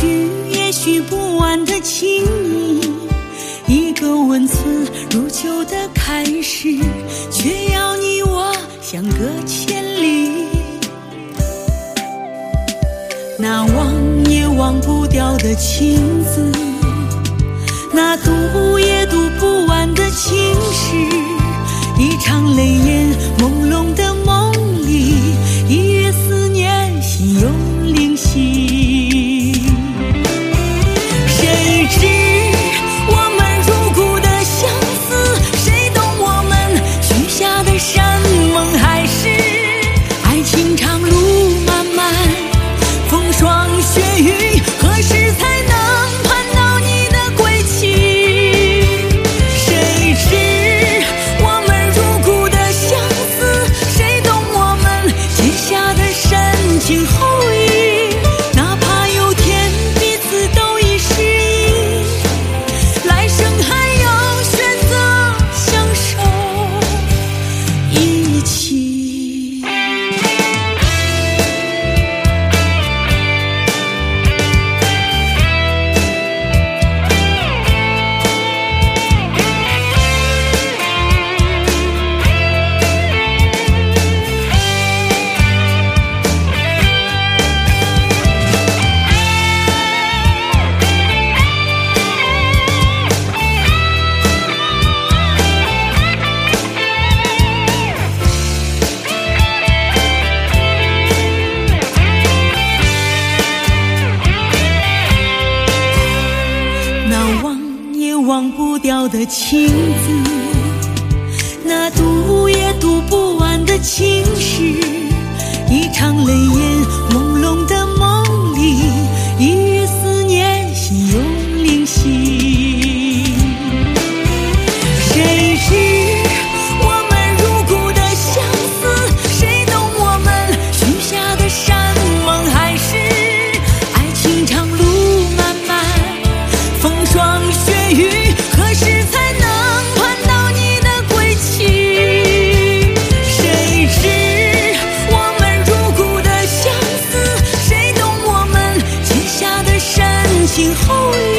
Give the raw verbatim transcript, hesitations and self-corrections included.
许也许不完的情谊，一个温存如旧的开始，却要你我相隔千里。那忘也忘不掉的情字，那读也读不完的情诗，一场泪眼朦胧的梦里，一月思念心有灵犀。谁知我们如故的相思，谁懂我们许下的山盟海誓。爱情长路漫漫，风霜雪雨，何时才能盼到你的归期？谁知我们如故的相思，谁懂我们结下的深情厚谊？哪怕有天彼此都已失忆，来生还要选择相守一起。忘不掉的情字，那读也读不完的情诗，一场泪眼朦胧的梦里，一月思念心有灵犀。谁知我们如故的相思，谁懂我们许下的山盟海誓？爱情长路漫漫，风霜雪雨，何时才能盼到你的归期？谁知我们如故的相思，谁懂我们结下的深情厚谊？